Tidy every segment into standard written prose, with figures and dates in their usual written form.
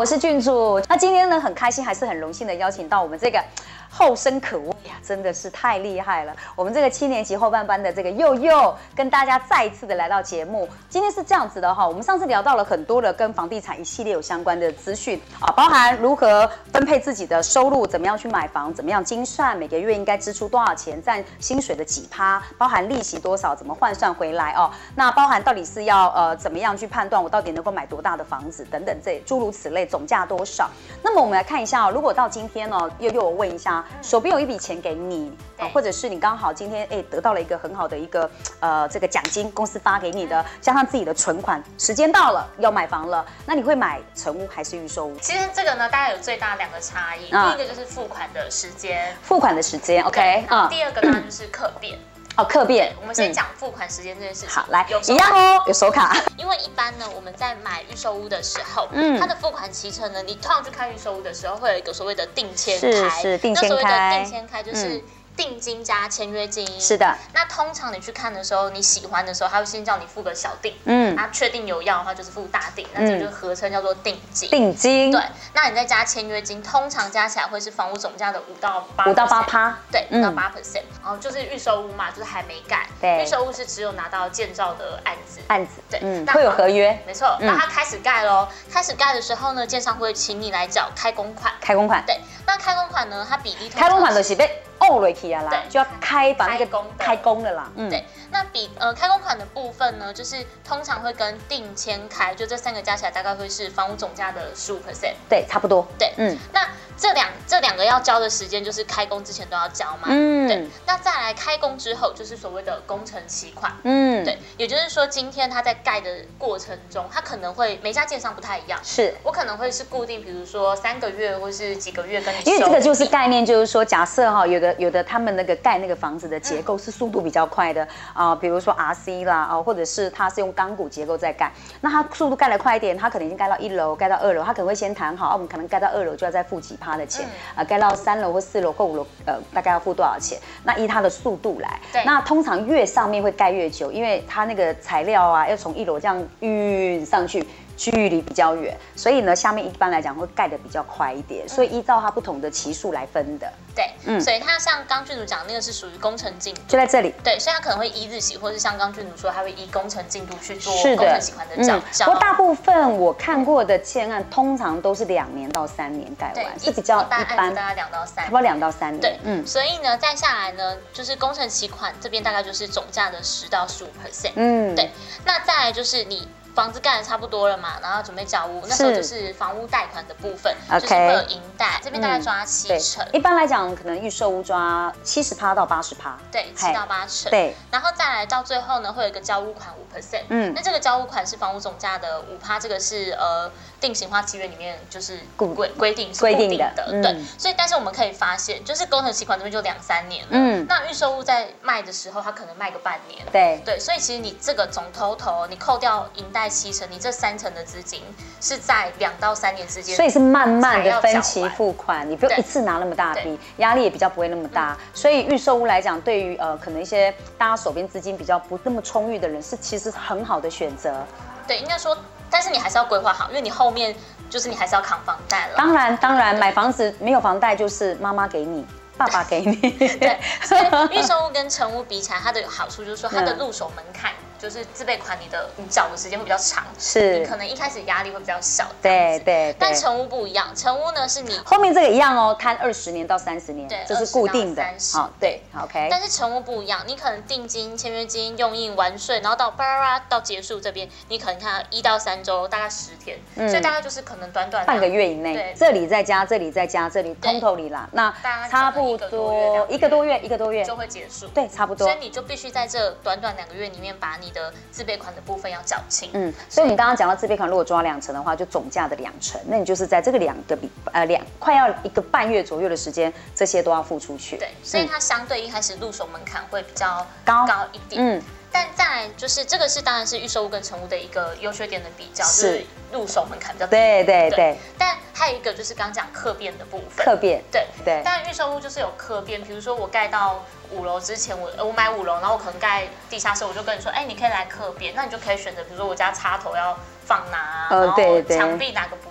我是郡主。那今天呢，很开心，还是很荣幸的邀请到我们这个后生可畏呀，真的是太厉害了。我们这个7年级后半班的这个佑佑，跟大家再一次的来到节目。今天是这样子的哈，我们上次聊到了很多的跟房地产一系列有相关的资讯啊，包含如何分配自己的收入，怎么样去买房，怎么样精算每个月应该支出多少钱，占薪水的几%，包含利息多少，怎么换算回来哦。那包含到底是要怎么样去判断我到底能够买多大的房子等等这诸如此类，总价多少。那么我们来看一下哦，如果到今天哦，佑佑我问一下，手边有一笔钱给你，或者是你刚好今天得到了一个很好的一个这个奖金，公司发给你的，加上自己的存款，时间到了要买房了，那你会买成屋还是预售屋？ 其实这个呢，大概有最大2个差异，第一个就是付款的时间， 付款的时间 ，OK， 第二个当然就是客变。 哦，客变， 我们先讲付款时间这件事情。 好，来，一样哦，有手卡。 因为一般呢，我们在买预售屋的时候，它的付款期程呢，你通常去看预售屋的时候，会有一个所谓的定签开， 是定签开。 那所谓的定签开就是定金加签约金。 是的。 那通常你去看的时候，你喜欢的时候，他会先叫你付个小定，那确定有要的话就是付大定，那这个就合称叫做定金。 定金。对。 那你再加签约金，通常加起来会是房屋总价的5到8%。对，5到8%。然后就是预售屋嘛，就是还没盖。对。预售屋是只有拿到建造的案子。对。 会有合约。 没错。那它开始盖喽，开始盖的时候呢，建商会请你来缴开工款。对。那开工款呢，它比例开工款的是被落去啊啦，就要把那个开工的啦。 对。那开工款的部分呢，就是通常会跟定签开，就这3个加起来大概会是房屋总价的15%。 对，差不多。 对。那这两个要交的时间，就是开工之前都要交嘛。对。那再来开工之后，就是所谓的工程期款。对。也就是说，今天它在盖的过程中，它可能会每家建商不太一样。是。我可能会是固定，比如说3个月或是几个月跟你收。 因为这个就是概念，就是说，假设哈，有的他们那个盖那个房子的结构是速度比较快的比如说 RC 啦或者是它是用钢骨结构在盖，那它速度盖得快一点，它可能已经盖到1楼，盖到2楼，它可能会先谈好，我们可能盖到2楼就要再付几%的钱，盖到3楼或4楼或5楼大概要付多少钱？那依它的速度来。那通常越上面会盖越久，因为它那个材料啊要从1楼这样运上去。距离比较远，所以呢，下面一般来讲会盖得比较快一点，所以依照它不同的期数来分的。 对，所以它像刚郡主讲那个是属于工程进度， 就在这里。 对，所以它可能会依日期，或是像刚郡主说，它会依工程进度去做工程期款的缴。 不过大部分我看过的建案，通常都是2年到3年盖完，是比较一般， 大概2到3， 差不多2到3年。 对，所以呢，再下来呢，就是工程期款这边大概就是总价的10到15%。对，那再来就是你。房子盖的差不多了嘛，然后准备缴屋，那时候就是房屋贷款的部分，就是会有银贷，这边大概抓70%。 一般来讲，可能预售屋抓70%到80%。 对，7到8成。 对， 然后再来到最后呢，会有一个交屋款5%。那这个交屋款是房屋总价的5%，这个是定型化契约里面就是规定的。对，所以但是我们可以发现，就是工程期款这边就2、3年了。那预售屋在卖的时候，它可能卖个半年。对，所以其实你这个总total，你扣掉银贷7成，你这3成的资金是在2到3年之间， 所以是慢慢的分期付款，你不用一次拿那么大笔，压力也比较不会那么大。所以预售屋来讲，对于可能一些大家手边资金比较不那么充裕的人，是其实很好的选择。 对，应该说，但是你还是要规划好，因为你后面就是你还是要扛房贷了。 当然，买房子没有房贷就是妈妈给你。爸爸给你。 对，所以预售屋跟成屋比起来，它的好处就是说，它的入手门槛就是自备款，你缴的时间会比较长，是你可能一开始压力会比较小。对。但成屋不一样，成屋呢是你后面这个一样哦，摊20年到30年，这是固定的。 好， 对 ，OK。 但是成屋不一样，你可能定金、签约金、用印、完税，然后到结束这边，你可能看1到3周，大概10天，所以大概就是可能短半个月以内，这里再加，这里再加，这里通头里啦，那差不多1个多月就会结束。 对，差不多。 所以你就必须在这短2个月里面，把你的自备款的部分要缴清。 所以我们刚刚讲到自备款，如果抓2成的话，就总价的2成，那你就是在这个快要1个半月左右的时间，这些都要付出去。 对，所以它相对一开始入手门槛会比较高一点。但再来就是这个当然是预售屋跟成屋的一个优缺点的比较，就是入手门槛比较低。 对。 但还有一个就是刚讲客变的部分。 客变。 对。当然预售屋就是有客变，比如说我盖到5楼之前，我买5楼，然后我可能盖地下室，我就跟你说，你可以来客变，那你就可以选择，比如说我家插头要放哪，然后墙壁哪个不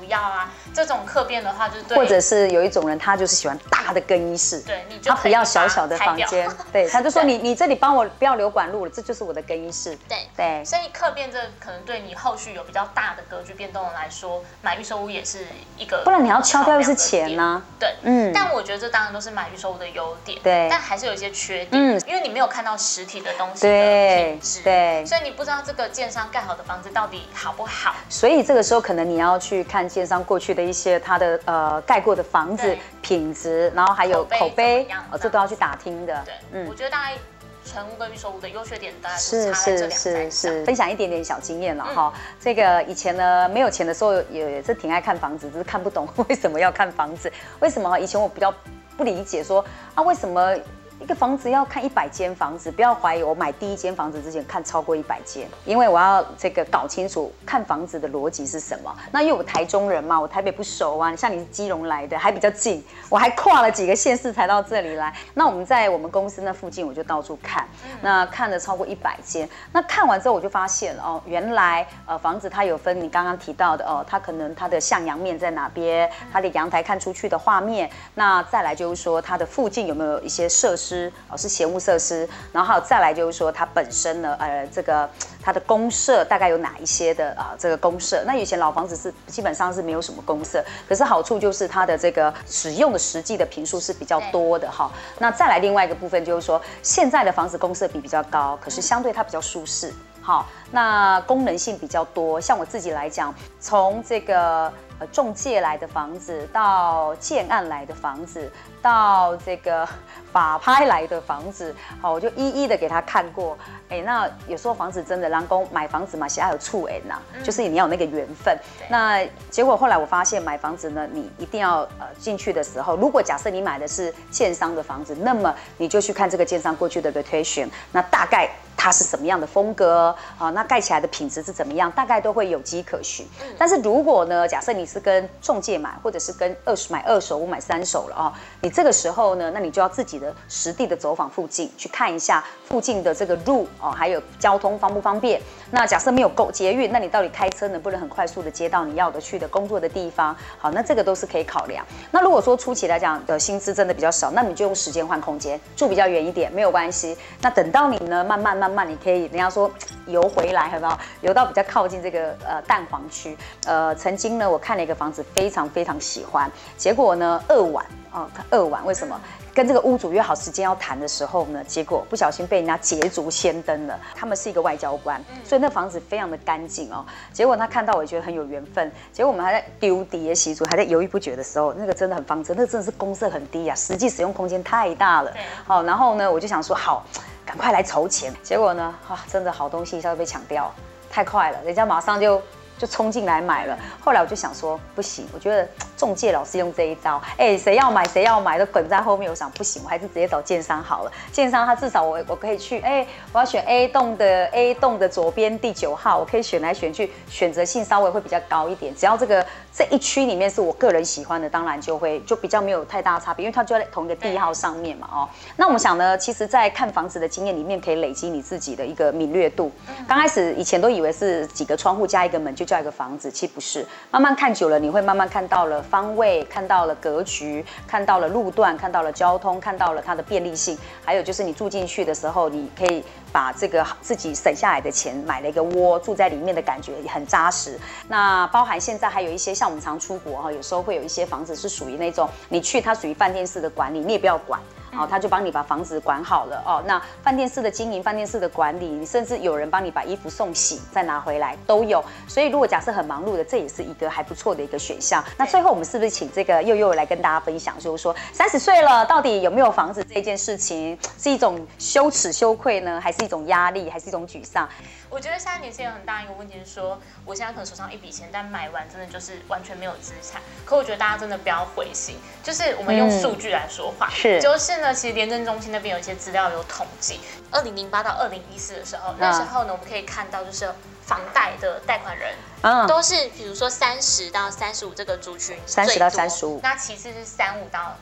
要啊。这种客变的话，就是对， 或者是有一种人，他就是喜欢大的更衣室， 对，你就他不要小小的房间，对，他就说你这里帮我不要留管路了，这就是我的更衣室。 对，所以客变这可能对你后续有比较大的格局变动来说，买预售屋也是一个， 不然你要敲掉又是钱呢。 对，但我觉得这当然都是买预售屋的优点， 对， 但还是有一些缺点，因为你没有看到实体的东西的品质， 对， 所以你不知道这个建商盖好的房子到底好不好。 所以这个时候可能你要去看建商过去的一些他的盖过的房子品质，然后还有口碑，这都要去打听的。 对，我觉得大概成屋跟预售屋的优缺点大概是差在这两是，分享一点点小经验了哈。这个以前呢没有钱的时候也是挺爱看房子，只是看不懂为什么要看房子。为什么？以前我比较不理解说啊，为什么一个房子要看100间房子？不要怀疑，我买第一间房子之前看超过100间，因为我要这个搞清楚看房子的逻辑是什么。那因为我台中人嘛，我台北不熟啊，像你是基隆来的，还比较近，我还跨了几个县市才到这里来。那我们在我们公司那附近，我就到处看，那看了超过100间。那看完之后我就发现哦，原来房子它有分你刚刚提到的哦，它可能它的向阳面在哪边，它的阳台看出去的画面，那再来就是说它的附近有没有一些设施。是闲物设施，然后还有再来就是说它本身呢，这个它的公设大概有哪一些的这个公设？那以前老房子是基本上是没有什么公设，可是好处就是它的这个使用的实际的坪数是比较多的哈。那再来另外一个部分就是说，现在的房子公设比较高，可是相对它比较舒适。好，那功能性比较多。像我自己来讲，从这个中介来的房子，到建案来的房子，到这个法拍来的房子，好，我就一一的给他看过。那有时候房子真的，人工买房子嘛，现在有触缘呐，就是你要有那个缘分。那结果后来我发现，买房子呢，你一定要进去的时候，如果假设你买的是建商的房子，那么你就去看这个建商过去的 reputation， 那大概它是什么样的风格啊？那盖起来的品质是怎么样？大概都会有迹可循。但是如果呢，假设你是跟中介买，或者是跟买二手屋买3手了啊，你这个时候呢，那你就要自己的实地的走访附近，去看一下附近的这个路哦，还有交通方不方便。那假设没有够捷运，那你到底开车能不能很快速的接到你要的去的工作的地方？好，那这个都是可以考量。那如果说初期来讲的薪资真的比较少，那你就用时间换空间，住比较远一点没有关系。那等到你呢，慢慢你可以，人家说游回来，有没有？游到比较靠近这个蛋黄区。曾经呢，我看了一个房子，非常非常喜欢，结果呢2晚，2晚为什么？跟这个屋主约好时间要谈的时候呢，结果不小心被人家捷足先登了。他们是一个外交官，所以那房子非常的干净哦。结果他看到我，也觉得很有缘分。结果我们还在丢底的习俗，还在犹豫不决的时候，那个真的很方正，那真的是公设很低啊，实际使用空间太大了。好，然后呢，我就想说好，赶快来筹钱。结果呢，真的好东西一下就被抢掉，太快了，人家马上就冲进来买了。后来我就想说，不行，我觉得中介老是用这一招，谁要买都滚在后面。我想不行，我还是直接找建商好了。建商他至少我可以去，我要选 A 栋的左边第9号，我可以选来选去，选择性稍微会比较高一点。只要这一区里面是我个人喜欢的，当然就比较没有太大的差别，因为它就在同一个地号上面嘛哦。那我们想呢，其实在看房子的经验里面，可以累积你自己的一个敏锐度。刚开始以前都以为是几个窗户加一个门就叫一个房子，其实不是。慢慢看久了，你会慢慢看到了方位，看到了格局，看到了路段，看到了交通，看到了它的便利性，还有就是你住进去的时候，你可以把这个自己省下来的钱买了一个窝，住在里面的感觉也很扎实。那包含现在还有一些像我们常出国哈，有时候会有一些房子是属于那种你去它属于饭店式的管理，你也不要管。他就帮你把房子管好了哦。那饭店式的经营，饭店式的管理，你甚至有人帮你把衣服送洗再拿回来都有。所以如果假设很忙碌的，这也是一个还不错的一个选项。那最后我们是不是请这个佑佑来跟大家分享，就是说30岁了到底有没有房子这件事情，是一种羞耻羞愧呢，还是一种压力，还是一种沮丧？ 我觉得现在年轻人很大一个问题是说，我现在可能手上一笔钱，但买完真的就是完全没有资产。可我觉得大家真的不要灰心，就是我们用数据来说话。就是呢，其实廉政中心那边有一些资料有统计，2008到2014的时候，那时候呢，我们可以看到就是房贷的贷款人。都是比如说30到35这个族群 ，30到35， 那其次是35到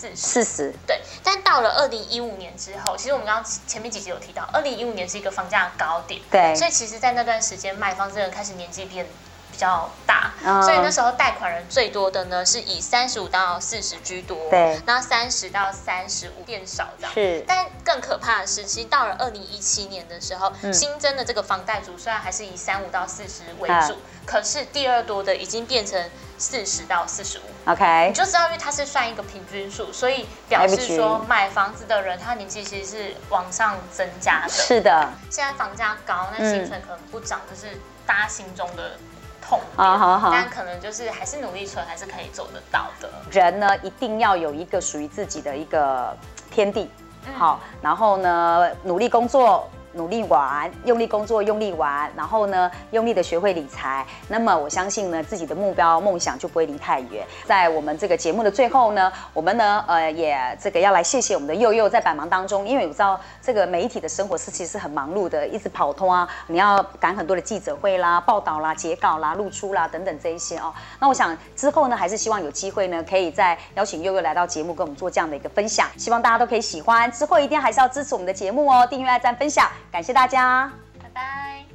40， 对。但到了2015年之后，其实我们刚刚前面几集有提到，2015年是一个房价的高点， 对。 所以其实，在那段时间买房子的人开始年纪变比较大，所以那时候贷款人最多的呢是以35到40居多， 对， 那30到35变少这样。 是， 但更可怕的是，其实到了2017年的时候，新增的这个房贷族虽然还是以35到40为主，可是第二多的已经变成40到45。 OK， 你就知道，因为它是算一个平均数，所以表示说买房子的人他年纪其实是往上增加的。 是的， 现在房价高，那薪水可能不涨，这是大家心中的痛点，但可能就是还是努力存，还是可以做得到的。 人呢，一定要有一个属于自己的一个天地，好，然后呢，努力工作。努力玩，用力工作，用力玩，然后呢，用力的学会理财。那么我相信呢，自己的目标梦想就不会离太远。在我们这个节目的最后呢，我们呢，也这个要来谢谢我们的佑佑在百忙当中，因为我知道这个媒体的生活是其实是很忙碌的，一直跑通啊，你要赶很多的记者会啦、报道啦、截稿啦、露出啦等等这一些哦。那我想之后呢，还是希望有机会呢，可以再邀请佑佑来到节目跟我们做这样的一个分享，希望大家都可以喜欢。之后一定还是要支持我们的节目哦，订阅、按赞、分享。感谢大家， 拜拜。